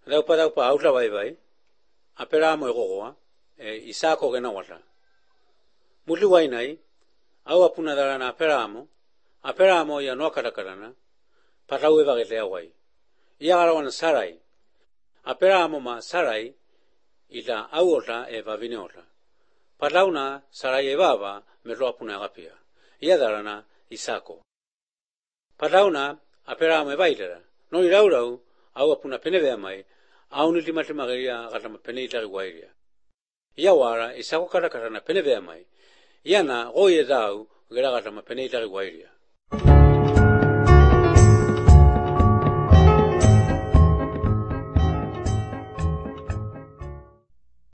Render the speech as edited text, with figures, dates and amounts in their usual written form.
Daupa outla vai. Apera mo gogoa. Isako gena wata. Muli wainai. Au apuna darana apera mo ya no karakarana. Patau eva gete awai. Ia garawan sarai. Apera mo ma sarai. Ila au ota vavine ota. Patauna sarai evava melo apuna agapia. Ia darana Isako. Patauna apera mo evaitera. No iraurau au apuna penevea mai. Au nilimatimagaria gatama peneitari wairia. Ia wara Isako karakarana penevea mai. Iana goie dau gera gatama peneitari wairia.